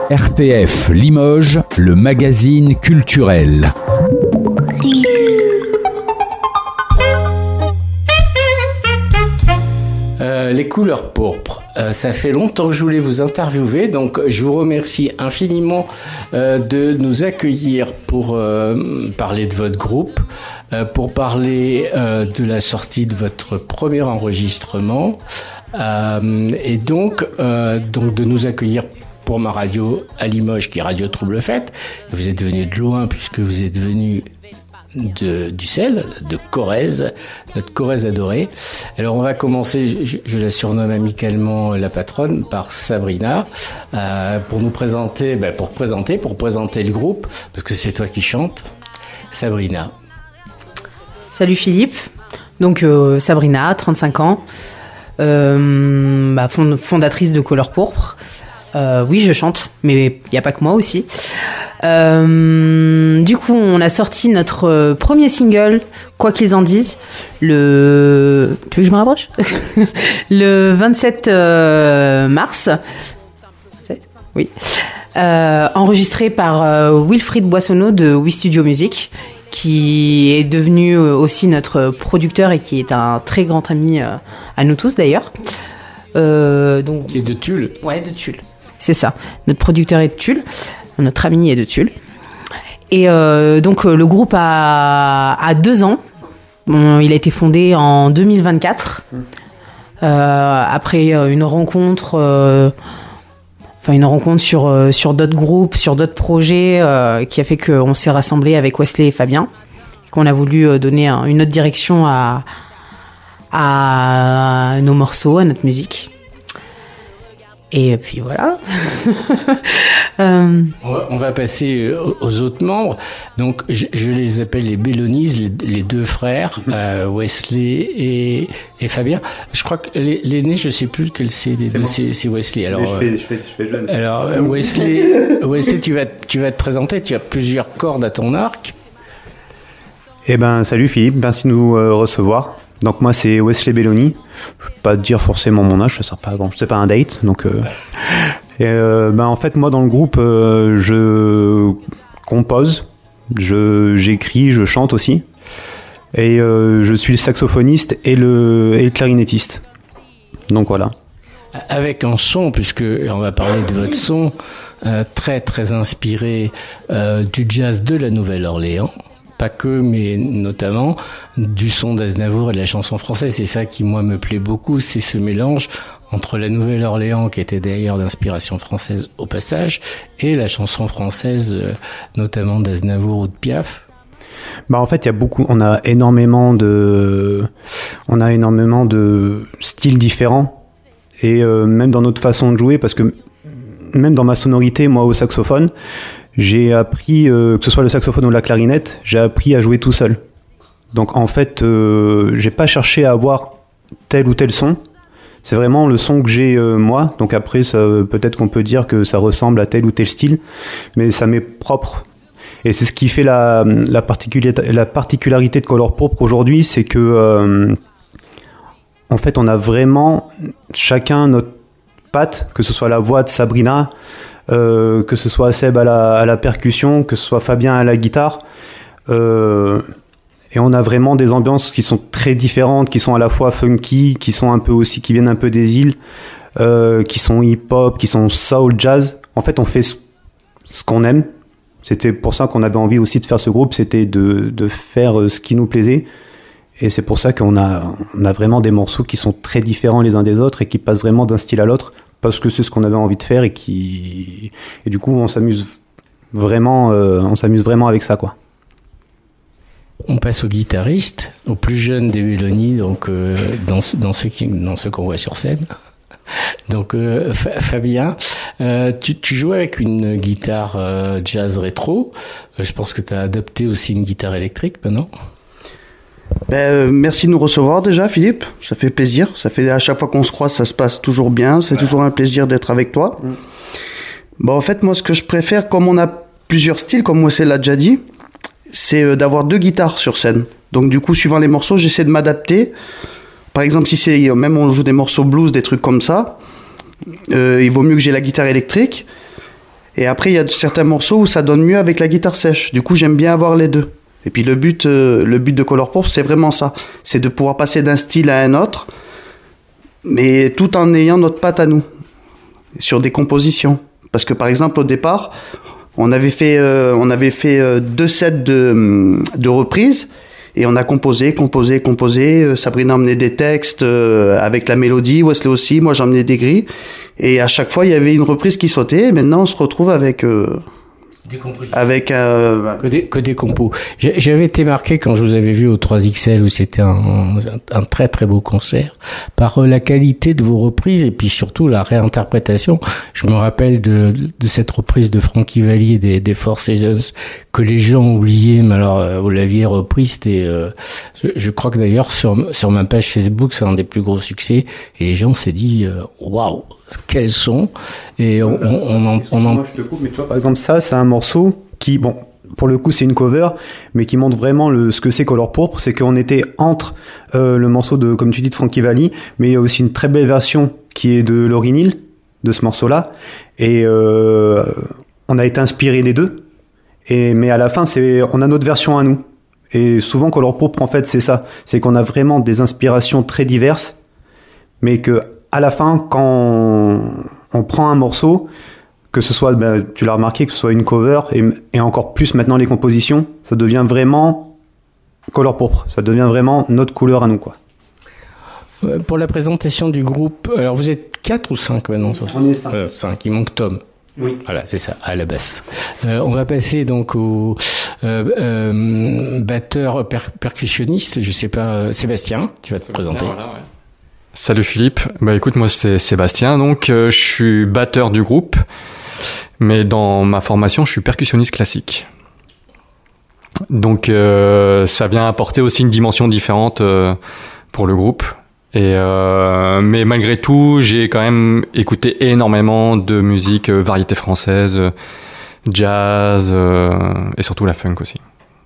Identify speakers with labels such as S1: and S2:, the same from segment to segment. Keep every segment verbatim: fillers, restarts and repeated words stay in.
S1: R T F Limoges, le magazine culturel.
S2: Euh, les couleurs pourpres, euh, ça fait longtemps que je voulais vous interviewer, donc je vous remercie infiniment euh, de nous accueillir pour euh, parler de votre groupe, euh, pour parler euh, de la sortie de votre premier enregistrement, euh, et donc, euh, donc de nous accueillir pour ma radio à Limoges, qui est Radio Trouble Fête. Vous êtes venu de loin puisque vous êtes venu de d'Ussel, de Corrèze, notre Corrèze adorée. Alors on va commencer, je, je la surnomme amicalement la patronne, par Sabrina, euh, pour nous présenter, ben pour présenter, pour présenter le groupe, parce que c'est toi qui chantes. Sabrina.
S3: Salut Philippe, donc euh, Sabrina, trente-cinq ans, euh, bah, fond, fondatrice de Couleurs Pourpres. Euh, oui, je chante, mais il n'y a pas que moi aussi. Euh, du coup, on a sorti notre premier single, Quoi qu'ils en disent, le... Tu veux que je me rapproche ? Le vingt-sept mars. Oui. Euh, enregistré par euh, Wilfried Boissonneau de We Studio Music, qui est devenu aussi notre producteur et qui est un très grand ami euh, à nous tous d'ailleurs. Euh, donc...
S2: Qui est de Tulle.
S3: Ouais, de Tulle. C'est ça. Notre producteur est de Tulle. Notre ami est de Tulle. Et euh, donc, le groupe a, a deux ans. Bon, il a été fondé en deux mille vingt-quatre. Euh, après une rencontre, euh, enfin une rencontre sur, euh, sur d'autres groupes, sur d'autres projets, euh, qui a fait qu'on s'est rassemblés avec Wesley et Fabien. Qu'on a voulu donner un, une autre direction à, à nos morceaux, à notre musique. Et puis voilà.
S2: euh... on, va, on va passer aux autres membres. Donc, je, je les appelle les Bellonises, les, les deux frères, euh, Wesley et, et Fabien. Je crois que l'aîné, je ne sais plus lequel c'est des c'est deux, bon. c'est, c'est Wesley. Alors, je fais, je fais, je fais jeune. Alors, Wesley, Wesley tu, vas, tu vas te présenter. Tu as plusieurs cordes à ton arc.
S4: Eh ben, salut Philippe, merci de nous euh, recevoir. Donc moi c'est Wesley Belloni, je ne vais pas dire forcément mon âge, ça sert pas à grand, c'est pas un date, donc euh, et, euh, ben en fait moi dans le groupe euh, je compose, je j'écris, je chante aussi, et euh, je suis le saxophoniste et le et le clarinettiste. Donc voilà.
S2: Avec un son, puisque on va parler de votre son, euh, très très inspiré euh, du jazz de la Nouvelle-Orléans. Pas que, mais notamment du son d'Aznavour et de la chanson française. C'est ça qui, moi, me plaît beaucoup, c'est ce mélange entre la Nouvelle-Orléans, qui était d'ailleurs d'inspiration française au passage, et la chanson française, euh, notamment d'Aznavour ou de Piaf.
S4: Bah en fait, il y a beaucoup, on a énormément de, on a énormément de styles différents, et euh, même dans notre façon de jouer, parce que même dans ma sonorité, moi, au saxophone, j'ai appris, euh, que ce soit le saxophone ou la clarinette, j'ai appris à jouer tout seul. Donc en fait, euh, j'ai pas cherché à avoir tel ou tel son. C'est vraiment le son que j'ai euh, moi. Donc après, ça, peut-être qu'on peut dire que ça ressemble à tel ou tel style, mais ça m'est propre. Et c'est ce qui fait la, la, particularité, la particularité de Couleurs Pourpres aujourd'hui, c'est que euh, en fait, on a vraiment chacun notre patte, que ce soit la voix de Sabrina, Euh, que ce soit Seb à la, à la percussion, que ce soit Fabien à la guitare, euh, et on a vraiment des ambiances qui sont très différentes, qui sont à la fois funky, qui sont un peu aussi, qui viennent un peu des îles, euh, qui sont hip-hop, qui sont soul, jazz. En fait, on fait ce, ce qu'on aime. C'était pour ça qu'on avait envie aussi de faire ce groupe, c'était de, de faire ce qui nous plaisait. Et c'est pour ça qu'on a, on a vraiment des morceaux qui sont très différents les uns des autres et qui passent vraiment d'un style à l'autre. Parce que c'est ce qu'on avait envie de faire et qui et du coup on s'amuse vraiment euh, on s'amuse vraiment avec ça quoi.
S2: On passe au guitariste, au plus jeune des Belloni, donc euh, dans dans ceux qui dans ceux qu'on voit sur scène. Donc euh, Fabien, euh, tu, tu joues avec une guitare euh, jazz rétro. Euh, je pense que tu as adopté aussi une guitare électrique maintenant.
S5: Ben, euh, merci de nous recevoir déjà Philippe, ça fait plaisir, ça fait à chaque fois qu'on se croise ça se passe toujours bien, c'est ouais. toujours un plaisir d'être avec toi. Mm. Bon en fait moi ce que je préfère, comme on a plusieurs styles, comme Wesley l'a déjà dit, c'est euh, d'avoir deux guitares sur scène. Donc du coup suivant les morceaux j'essaie de m'adapter. Par exemple si c'est même on joue des morceaux blues, des trucs comme ça, euh, il vaut mieux que j'ai la guitare électrique. Et après, il y a certains morceaux où ça donne mieux avec la guitare sèche. Du coup, j'aime bien avoir les deux. Et puis le but, euh, le but de Color Pourpre, c'est vraiment ça. C'est de pouvoir passer d'un style à un autre, mais tout en ayant notre patte à nous, sur des compositions. Parce que par exemple, au départ, on avait fait, euh, on avait fait euh, deux sets de, de reprises, et on a composé, composé, composé. Sabrina emmenait des textes euh, avec la mélodie, Wesley aussi, moi j'emmenais des grilles. Et à chaque fois, il y avait une reprise qui sautait, et maintenant on se retrouve avec... Euh, avec euh...
S2: que des que des compos. J'avais été marqué quand je vous avais vu au trois X L où c'était un, un très très beau concert par la qualité de vos reprises et puis surtout la réinterprétation. Je me rappelle de de cette reprise de Frankie Valli des des Four Seasons que les gens ont oublié, mais alors vous l'aviez reprise. C'était euh, je crois que d'ailleurs sur sur ma page Facebook c'est un des plus gros succès et les gens s'est dit waouh wow, quels sont et on, on, on, on en...
S4: Moi je te coupe, mais tu vois par exemple ça c'est un morceau qui bon pour le coup c'est une cover mais qui montre vraiment le ce que c'est Color Pourpre, c'est qu'on était entre euh, le morceau de comme tu dis de Frankie Valli, mais il y a aussi une très belle version qui est de Lauryn Hill de ce morceau là et euh, on a été inspiré des deux et mais à la fin c'est on a notre version à nous et souvent Color Pourpre en fait c'est ça, c'est qu'on a vraiment des inspirations très diverses mais que à la fin, quand on, on prend un morceau, que ce soit, ben, tu l'as remarqué, que ce soit une cover, et, et encore plus maintenant les compositions, ça devient vraiment Color Pourpre. Ça devient vraiment notre couleur à nous, quoi.
S2: Pour la présentation du groupe, alors vous êtes quatre ou cinq maintenant?
S4: On est cinq.
S2: Euh, cinq, il manque Tom.
S4: Oui.
S2: Voilà, c'est ça, à la basse. Euh, on va passer donc au euh, euh, batteur per- percussionniste, je sais pas, euh, Sébastien, tu vas te
S6: Sébastien,
S2: présenter.
S6: Voilà, ouais. Salut Philippe, bah écoute moi c'est Sébastien, donc euh, je suis batteur du groupe, mais dans ma formation je suis percussionniste classique. Donc euh, ça vient apporter aussi une dimension différente euh, pour le groupe. Et euh, mais malgré tout j'ai quand même écouté énormément de musique euh, variété française, euh, jazz euh, et surtout la funk aussi.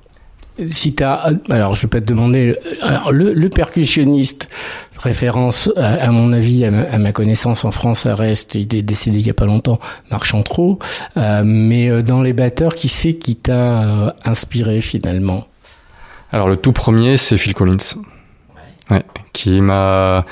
S2: Si t'as, alors je vais pas te demander, alors le, le percussionniste, référence à, à mon avis, à ma, à ma connaissance en France, ça reste, il est décédé il y a pas longtemps, Marc Chantreau, euh, mais dans les batteurs, qui c'est qui t'a euh, inspiré finalement?
S6: Alors le tout premier c'est Phil Collins, ouais, qui m'a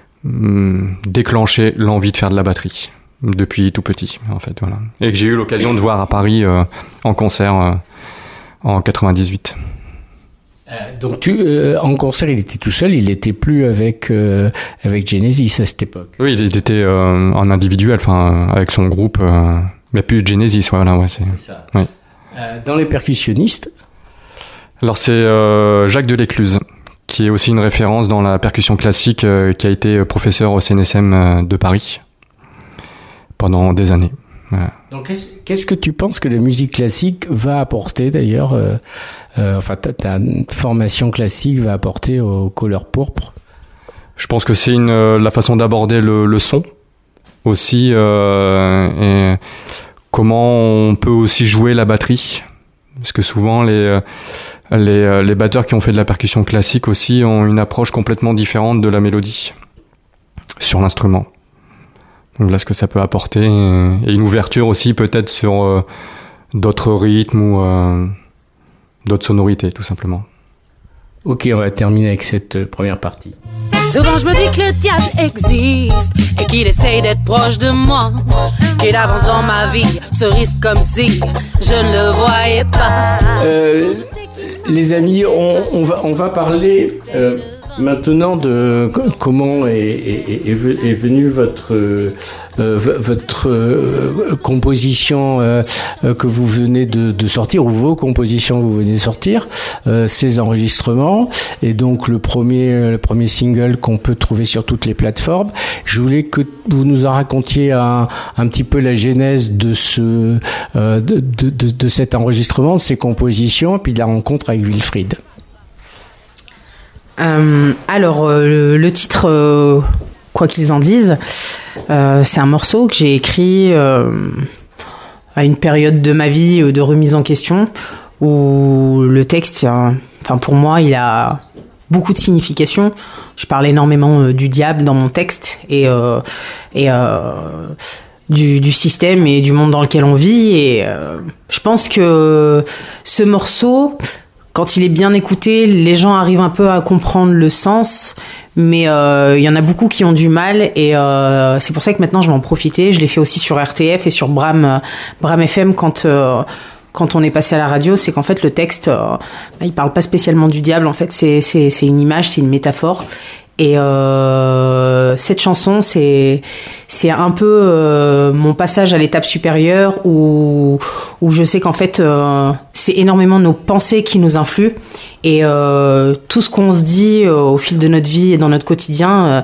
S6: hum, déclenché l'envie de faire de la batterie depuis tout petit en fait, voilà, et que j'ai eu l'occasion de voir à Paris euh, en concert. Euh, En quatre-vingt-dix-huit.
S2: Euh, donc tu, euh, en concert, il était tout seul, il était plus avec euh, avec Genesis à cette époque.
S6: Oui, il était euh, en individuel, enfin avec son groupe, euh, mais plus Genesis, voilà, ouais, c'est.
S2: C'est ça.
S6: Oui.
S2: Euh, dans les percussionnistes.
S6: Alors c'est euh, Jacques Delécluze, qui est aussi une référence dans la percussion classique, euh, qui a été professeur au C N S M euh, de Paris pendant des années. Voilà.
S2: Donc, qu'est-ce, qu'est-ce que tu penses que la musique classique va apporter d'ailleurs, euh, euh, enfin, ta, ta formation classique va apporter au Color Pourpre?
S6: Je pense que c'est une, euh, la façon d'aborder le, le son aussi, euh, et comment on peut aussi jouer la batterie. Parce que souvent, les, les, les batteurs qui ont fait de la percussion classique aussi ont une approche complètement différente de la mélodie sur l'instrument. Donc là, ce que ça peut apporter, et une ouverture aussi peut-être sur euh, d'autres rythmes ou euh, d'autres sonorités, tout simplement.
S2: Ok, on va terminer avec cette euh, première partie.
S7: Souvent je me dis que le diable existe et qu'il essaye d'être proche de moi, qu'il avance dans ma vie, se risque comme si je ne le voyais pas.
S2: Euh, les amis, on, on, va, on va parler... Euh, maintenant de comment est, est, est, est venue votre euh, votre euh, composition euh, que vous venez de, de sortir, ou vos compositions que vous venez de sortir, euh, ces enregistrements, et donc le premier le premier single qu'on peut trouver sur toutes les plateformes. Je voulais que vous nous en racontiez un, un petit peu la genèse de ce euh, de, de, de, de cet enregistrement, de ces compositions, et puis de la rencontre avec Wilfried.
S3: Euh, alors, euh, le, le titre, euh, quoi qu'ils en disent, euh, c'est un morceau que j'ai écrit euh, à une période de ma vie euh, de remise en question, où le texte, euh, enfin pour moi, il a beaucoup de signification. Je parle énormément euh, du diable dans mon texte, et, euh, et euh, du, du système et du monde dans lequel on vit. Et euh, je pense que ce morceau, quand il est bien écouté, les gens arrivent un peu à comprendre le sens. Mais il euh, y en a beaucoup qui ont du mal et euh, c'est pour ça que maintenant je vais en profiter. Je l'ai fait aussi sur R T F et sur Bram, Bram F M quand euh, quand on est passé à la radio. C'est qu'en fait le texte, euh, il parle pas spécialement du diable. En fait, c'est c'est c'est une image, c'est une métaphore. Et euh, cette chanson, c'est c'est un peu euh, mon passage à l'étape supérieure où où je sais qu'en fait euh, c'est énormément nos pensées qui nous influent et euh, tout ce qu'on se dit euh, au fil de notre vie et dans notre quotidien, euh,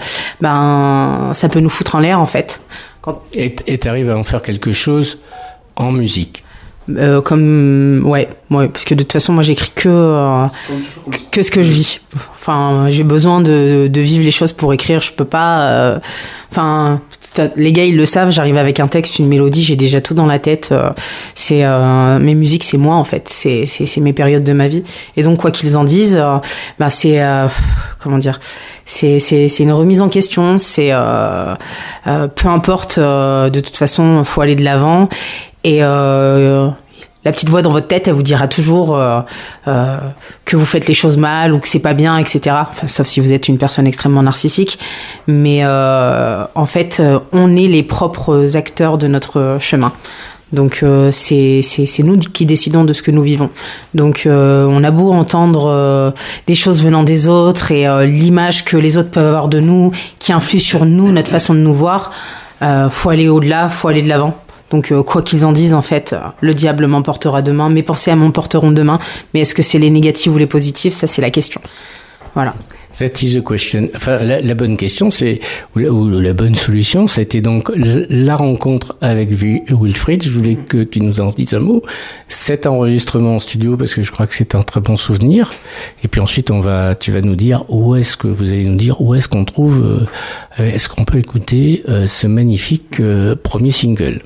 S3: ben ça peut nous foutre en l'air en fait. Quand...
S2: Et t'arrives à en faire quelque chose en musique.
S3: Euh, comme ouais ouais parce que de toute façon moi j'écris que euh, que ce que je vis. Enfin j'ai besoin de de vivre les choses pour écrire. Je peux pas enfin euh, les gars ils le savent, j'arrive avec un texte, une mélodie, j'ai déjà tout dans la tête. Euh, c'est euh, mes musiques, c'est moi en fait, c'est c'est c'est mes périodes de ma vie. Et donc quoi qu'ils en disent, euh, bah c'est euh, comment dire, c'est c'est c'est une remise en question. C'est euh, euh, peu importe, euh, de toute façon faut aller de l'avant. Et euh, la petite voix dans votre tête, elle vous dira toujours euh, euh, que vous faites les choses mal ou que c'est pas bien, et cetera. Enfin, sauf si vous êtes une personne extrêmement narcissique. Mais euh, en fait, on est les propres acteurs de notre chemin. Donc euh, c'est c'est c'est nous qui décidons de ce que nous vivons. Donc euh, on a beau entendre euh, des choses venant des autres et euh, l'image que les autres peuvent avoir de nous, qui influe sur nous, notre façon de nous voir. Euh, faut aller au-delà, faut aller de l'avant. Donc euh, quoi qu'ils en disent, en fait, euh, le diable m'emportera demain, mes pensées m'emporteront demain. Mais est-ce que c'est les négatifs ou les positifs? Ça, c'est la question. Voilà.
S2: That is the question. Enfin, la, la bonne question, c'est ou la, ou la bonne solution, c'était donc la rencontre avec Wilfried. Je voulais que tu nous en dises un mot. Cet enregistrement en studio, parce que je crois que c'est un très bon souvenir. Et puis ensuite, on va, tu vas nous dire où est-ce que vous allez nous dire où est-ce qu'on trouve, euh, est-ce qu'on peut écouter euh, ce magnifique euh, premier single.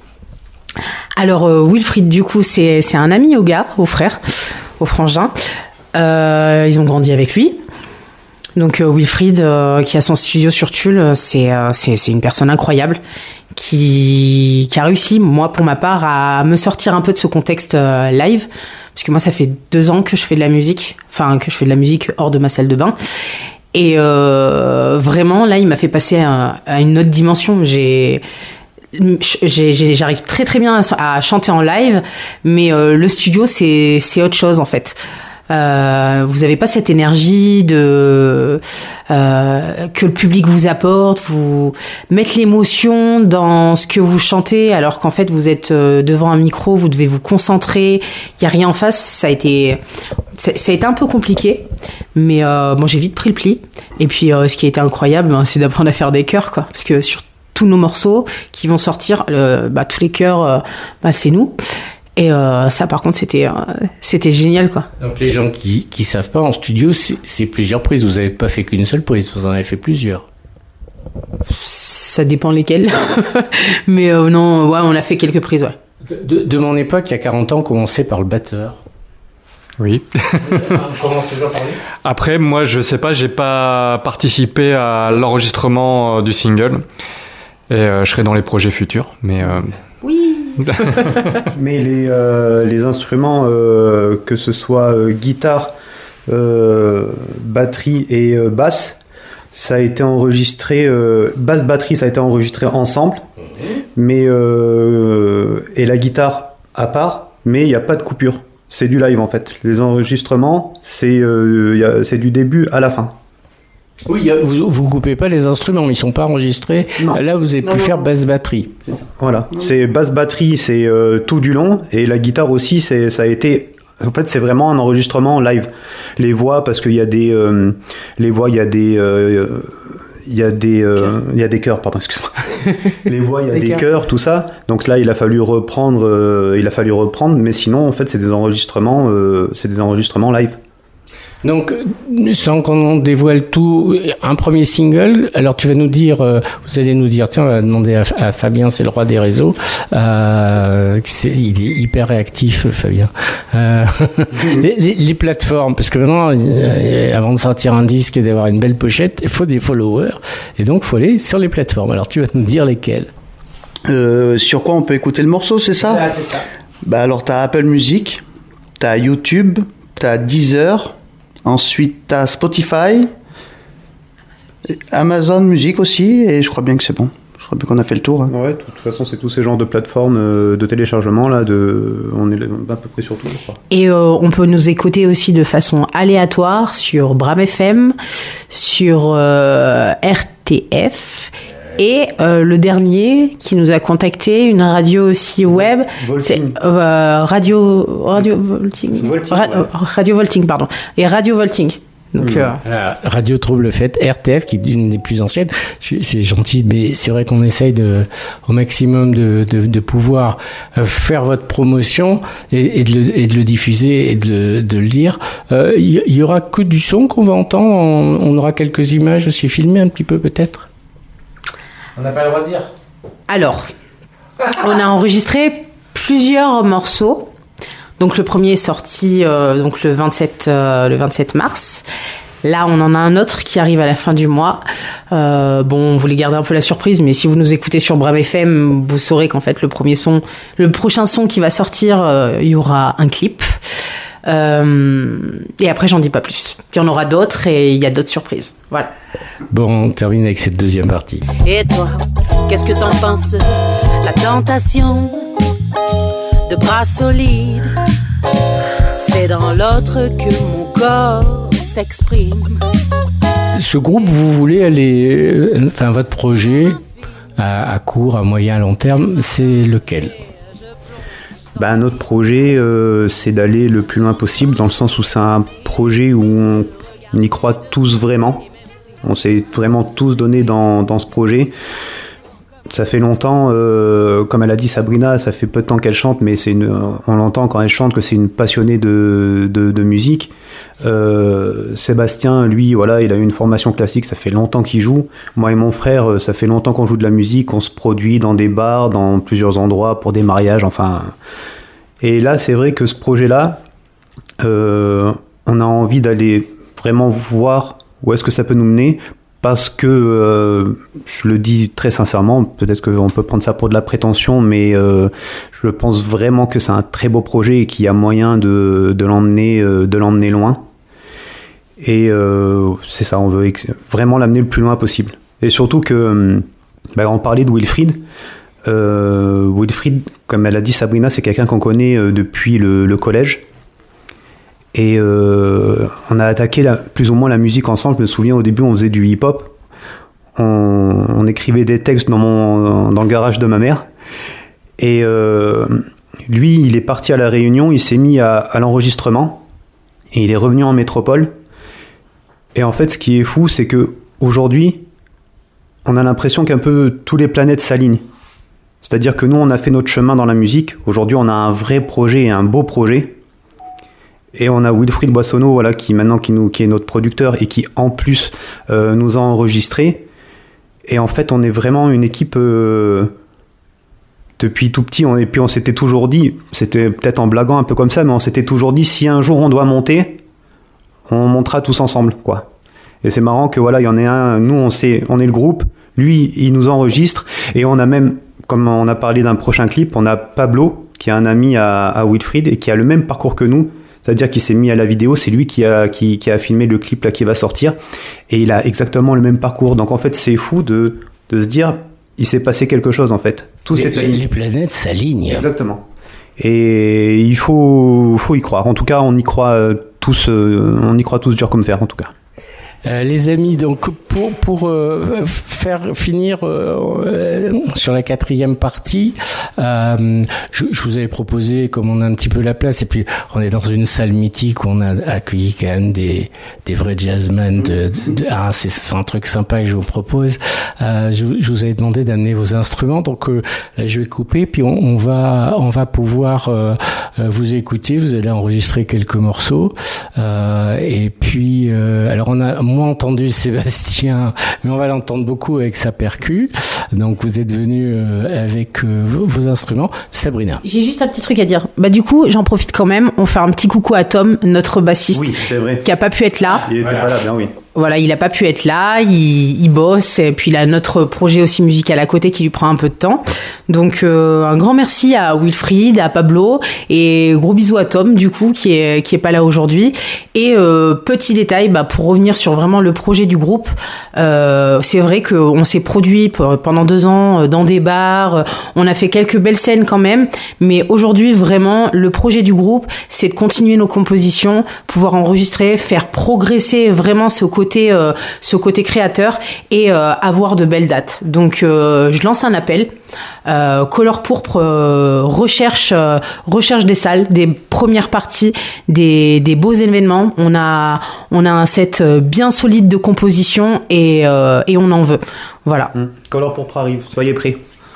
S3: Alors euh, Wilfried, du coup, c'est c'est un ami au gars, au frère, au frangin. Euh, ils ont grandi avec lui. Donc euh, Wilfried, euh, qui a son studio sur Tulle, c'est euh, c'est c'est une personne incroyable qui qui a réussi, moi pour ma part, à me sortir un peu de ce contexte euh, live, parce que moi ça fait deux ans que je fais de la musique, enfin que je fais de la musique hors de ma salle de bain. Et euh, vraiment là, il m'a fait passer à, à une autre dimension. J'ai J'ai, j'ai, j'arrive très très bien à, à chanter en live, mais euh, le studio c'est c'est autre chose en fait. Euh, vous avez pas cette énergie de euh, que le public vous apporte, vous mettre l'émotion dans ce que vous chantez, alors qu'en fait vous êtes devant un micro, vous devez vous concentrer, il y a rien en face. Ça a été ça, ça a été un peu compliqué, mais euh, bon j'ai vite pris le pli. Et puis euh, ce qui a été incroyable, ben, c'est d'apprendre à faire des chœurs quoi, parce que sur tous nos morceaux qui vont sortir, le, bah, tous les chœurs, euh, bah, c'est nous. Et euh, ça, par contre, c'était euh, c'était génial, quoi.
S2: Donc les gens qui qui savent pas, en studio, c'est, c'est plusieurs prises. Vous avez pas fait qu'une seule prise, vous en avez fait plusieurs.
S3: Ça dépend lesquelles. Mais euh, non, ouais, on a fait quelques prises, ouais.
S2: De, de, de mon époque, il y a quarante ans, on commençait par le batteur.
S6: Oui.
S2: On commence toujours par lui.
S6: Après, moi, je sais pas, j'ai pas participé à l'enregistrement euh, du single. Et euh, je serai dans les projets futurs, mais... Euh...
S3: Oui.
S4: Mais les, euh, les instruments, euh, que ce soit euh, guitare, euh, batterie et euh, basse, ça a été enregistré... Euh, basse-batterie, ça a été enregistré ensemble, mmh. mais euh, et la guitare à part, mais il n'y a pas de coupure. C'est du live, en fait. Les enregistrements, c'est, euh, y a, c'est du début à la fin.
S2: Oui, y a, vous vous coupez pas les instruments, ils sont pas enregistrés. Non. Là, vous avez pu non, faire non. basse batterie.
S4: C'est ça. Voilà, non. c'est basse batterie, c'est euh, tout du long, et la guitare aussi, c'est ça a été. En fait, c'est vraiment un enregistrement live. Les voix, parce qu'il y a des, euh, les voix, il y a des, euh, il y a des, euh, il y a des chœurs, pardon, excuse-moi. Les voix, il y a des, des chœurs, tout ça. Donc là, il a fallu reprendre, euh, il a fallu reprendre, mais sinon, en fait, c'est des enregistrements, euh, c'est des enregistrements live.
S2: Donc, sans qu'on dévoile tout, un premier single. Alors, tu vas nous dire, euh, vous allez nous dire, tiens, on va demander à, à Fabien, c'est le roi des réseaux. Euh, c'est, il est hyper réactif, Fabien. Euh, les, les, les plateformes, parce que maintenant, euh, avant de sortir un disque et d'avoir une belle pochette, il faut des followers, et donc il faut aller sur les plateformes. Alors, tu vas nous dire lesquelles.
S5: Euh, sur quoi on peut écouter le morceau, c'est ça?
S2: Ah, c'est ça.
S5: Bah alors t'as Apple Music, t'as YouTube, t'as Deezer, ensuite t'as Spotify, Amazon Music aussi, et je crois bien que c'est bon. Je crois bien qu'on a fait le tour. Hein.
S4: Ouais, de toute façon, c'est tous ces genres de plateformes euh, de téléchargement là. De, on est à peu près sur tout, je crois.
S3: Et euh, on peut nous écouter aussi de façon aléatoire sur Bram F M, sur euh, R T F. Et euh, le dernier qui nous a contacté, une radio aussi web,
S4: Volting.
S3: c'est euh, Radio Radio Volting,
S4: Volting,
S3: Ra-
S4: ouais.
S3: euh, Radio Volting, pardon, et Radio Volting. Donc,
S4: Mmh.
S3: euh,
S2: Voilà, Radio Trouble Fête, R T F, qui est une des plus anciennes. C'est gentil, mais c'est vrai qu'on essaye de, au maximum de, de, de pouvoir faire votre promotion et, et, de, le, et de le diffuser et de le, de le dire. Il euh, y, y aura que du son qu'on va entendre. On, on aura quelques images aussi filmées un petit peu peut-être. On n'a pas le droit de dire.
S3: alors, on a enregistré plusieurs morceaux. Donc le premier est sorti euh, donc le vingt-sept, euh, le vingt-sept mars. Là, on en a un autre qui arrive à la fin du mois. Euh, bon, on voulait garder un peu la surprise, mais si vous nous écoutez sur Bram F M, vous saurez qu'en fait, le premier son, le prochain son qui va sortir, euh, il y aura un clip. Euh, et après, j'en dis pas plus. Puis il y en aura d'autres et il y a d'autres surprises. Voilà.
S2: Bon, on termine avec cette deuxième partie.
S7: Et toi, qu'est-ce que t'en penses? La tentation de bras solides, c'est dans l'autre que mon corps s'exprime.
S2: Ce groupe, vous voulez aller, euh, enfin votre projet à, à court, à moyen, à long terme, c'est lequel?
S4: Bah, notre projet, euh, c'est d'aller le plus loin possible, dans le sens où c'est un projet où on, on y croit tous vraiment. On s'est vraiment tous donné dans, dans ce projet. Ça fait longtemps, euh, comme elle a dit Sabrina, ça fait peu de temps qu'elle chante, mais c'est une, on l'entend quand elle chante que c'est une passionnée de, de, de musique. Euh, Sébastien, lui, voilà, il a eu une formation classique, ça fait longtemps qu'il joue. Moi et mon frère, ça fait longtemps qu'on joue de la musique, on se produit dans des bars, dans plusieurs endroits, pour des mariages, enfin. Et là, c'est vrai que ce projet-là, euh, on a envie d'aller vraiment voir où est-ce que ça peut nous mener. Parce que, euh, je le dis très sincèrement, peut-être qu'on peut prendre ça pour de la prétention, mais euh, je pense vraiment que c'est un très beau projet et qu'il y a moyen de, de, l'emmener, euh, de l'emmener loin. Et euh, c'est ça, on veut ex- vraiment l'amener le plus loin possible. Et surtout que, bah, on parlait de Wilfried. Euh, Wilfried, comme elle a dit Sabrina, c'est quelqu'un qu'on connaît euh, depuis le, le collège. Et euh, on a attaqué la, plus ou moins la musique ensemble. Je me souviens, au début, on faisait du hip-hop. On, on écrivait des textes dans, mon, dans le garage de ma mère. Et euh, lui, il est parti à La Réunion, il s'est mis à, à l'enregistrement. Et il est revenu en métropole. Et en fait, ce qui est fou, c'est qu'aujourd'hui, on a l'impression qu'un peu tous les planètes s'alignent. C'est-à-dire que nous, on a fait notre chemin dans la musique. Aujourd'hui, on a un vrai projet et un beau projet. Et on a Wilfried Boissonneau, voilà, qui maintenant qui nous qui est notre producteur et qui en plus euh, nous a enregistré. Et en fait, on est vraiment une équipe euh, depuis tout petit. On, et puis on s'était toujours dit, c'était peut-être en blaguant un peu comme ça, mais on s'était toujours dit, si un jour on doit monter, on montera tous ensemble, quoi. Et c'est marrant que voilà, il y en ait un. Nous, on sait, on est le groupe. Lui, il nous enregistre et on a même, comme on a parlé d'un prochain clip, on a Pablo qui est un ami à, à Wilfried et qui a le même parcours que nous. C'est-à-dire qu'il s'est mis à la vidéo, c'est lui qui a, qui, qui a filmé le clip là qui va sortir, et il a exactement le même parcours. Donc en fait, c'est fou de, de se dire, il s'est passé quelque chose en fait. Tout
S2: les,
S4: s'est
S2: les, les planètes s'alignent.
S4: Exactement. Et il faut, faut y croire. En tout cas, on y croit euh, tous, euh, on y croit tous dur comme fer en tout cas.
S2: Euh, les amis, donc pour pour euh, faire finir euh, sur la quatrième partie, euh, je, je vous avais proposé, comme on a un petit peu la place et puis on est dans une salle mythique où on a accueilli quand même des des vrais jazzmen. De, de, de ah, c'est c'est un truc sympa que je vous propose. Euh, je, je vous avais demandé d'amener vos instruments, donc euh, je vais couper puis on, on va on va pouvoir euh, vous écouter. Vous allez enregistrer quelques morceaux euh, et puis euh, alors on a moins entendu Sébastien, mais on va l'entendre beaucoup avec sa percu. Donc vous êtes venu euh, avec euh, vos, vos instruments. Sabrina.
S3: J'ai juste un petit truc à dire. Bah du coup, j'en profite quand même. On fait un petit coucou à Tom, notre bassiste,
S4: Oui, c'est vrai.
S3: qui a pas pu être là.
S4: Il était
S2: Voilà.
S4: pas là, bien oui.
S3: Voilà, il n'a pas pu être là, il, il bosse, et puis il a notre projet aussi musical à côté qui lui prend un peu de temps. Donc euh, un grand merci à Wilfried, à Pablo, et gros bisous à Tom du coup qui est qui est pas là aujourd'hui. Et euh, petit détail, bah, pour revenir sur vraiment le projet du groupe, euh, c'est vrai qu'on s'est produit pendant deux ans dans des bars, on a fait quelques belles scènes quand même, mais aujourd'hui vraiment le projet du groupe, c'est de continuer nos compositions, pouvoir enregistrer, faire progresser vraiment ce côté Côté, euh, ce côté créateur et euh, avoir de belles dates. Donc euh, je lance un appel. Euh, Couleur Pourpre euh, recherche, euh, recherche des salles, des premières parties, des, des beaux événements. On a, on a un set bien solide de composition et, euh, et on en veut. Voilà.
S4: Mmh. Couleur Pourpre arrive, soyez prêts.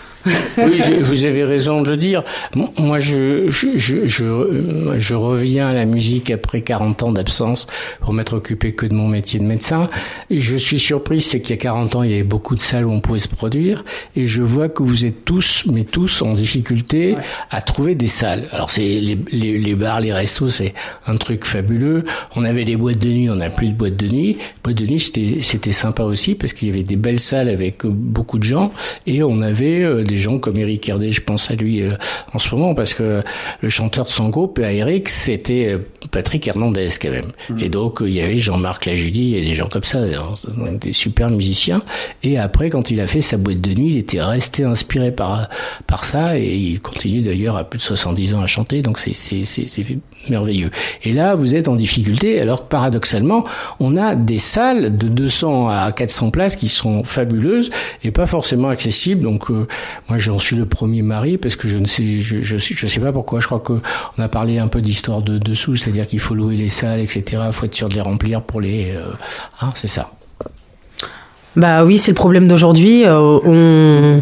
S2: Oui, je, vous avez raison de le dire. Moi, je, je, je, je, je reviens à la musique après quarante ans d'absence pour m'être occupé que de mon métier de médecin. Et je suis surpris, c'est qu'il y a quarante ans, il y avait beaucoup de salles où on pouvait se produire. Et je vois que vous êtes tous, mais tous, en difficulté ouais. à trouver des salles. Alors, c'est les, les, les bars, les restos, c'est un truc fabuleux. On avait des boîtes de nuit, on n'a plus de boîtes de nuit. Les boîtes de nuit, c'était, c'était sympa aussi parce qu'il y avait des belles salles avec beaucoup de gens. Et on avait euh, des gens comme Eric Hervé, je pense à lui euh, en ce moment, parce que le chanteur de son groupe, à Eric, c'était euh, Patrick Hernandez quand même. Mmh. Et donc, il euh, y avait Jean-Marc Lajulie et des gens comme ça, donc, des super musiciens. Et après, quand il a fait sa boîte de nuit, il était resté inspiré par, par ça, et il continue d'ailleurs à plus de soixante-dix ans à chanter, donc c'est, c'est, c'est, c'est merveilleux. Et là, vous êtes en difficulté, alors que paradoxalement, on a des salles de deux cents à quatre cents places qui sont fabuleuses et pas forcément accessibles, donc euh, moi, j'en suis le premier mari parce que je ne sais, je, je, je sais pas pourquoi. Je crois que on a parlé un peu d'histoire de dessous, c'est-à-dire qu'il faut louer les salles, et cetera. Il faut être sûr de les remplir pour les, euh, hein, c'est ça.
S3: Bah oui, c'est le problème d'aujourd'hui. Euh, on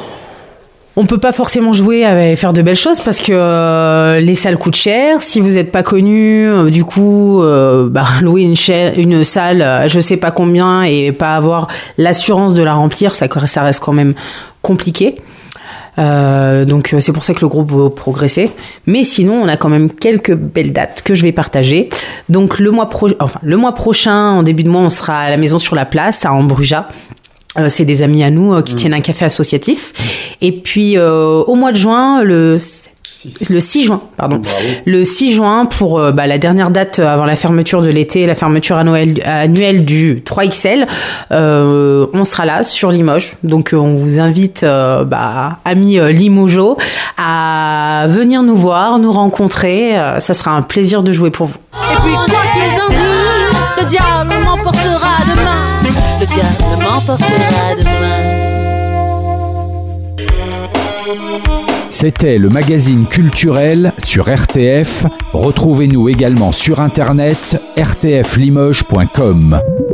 S3: On peut pas forcément jouer et faire de belles choses parce que euh, les salles coûtent cher. Si vous êtes pas connu, euh, du coup, euh, bah, louer une, cha- une salle, euh, je sais pas combien, et pas avoir l'assurance de la remplir, ça, ça reste quand même compliqué. Euh, donc c'est pour ça que le groupe va progresser. Mais sinon, on a quand même quelques belles dates que je vais partager. Donc le mois pro- enfin le mois prochain, en début de mois, on sera à la Maison sur la Place à Ambruja. Euh, c'est des amis à nous euh, qui mmh. tiennent un café associatif. Et puis euh, au mois de juin, le le six juin, pardon, Bravo. le six juin pour euh, bah, la dernière date avant la fermeture de l'été, la fermeture annuelle, annuelle du trois X L, euh, on sera là sur Limoges. Donc euh, on vous invite, euh, bah, amis euh, Limogeaux, à venir nous voir, nous rencontrer. Euh, ça sera un plaisir de jouer pour vous.
S7: Et puis quoi qu'ils en disent, le diable m'emportera demain. Le diable m'emportera demain.
S1: C'était le magazine culturel sur R T F. Retrouvez-nous également sur internet r t f limoges point com.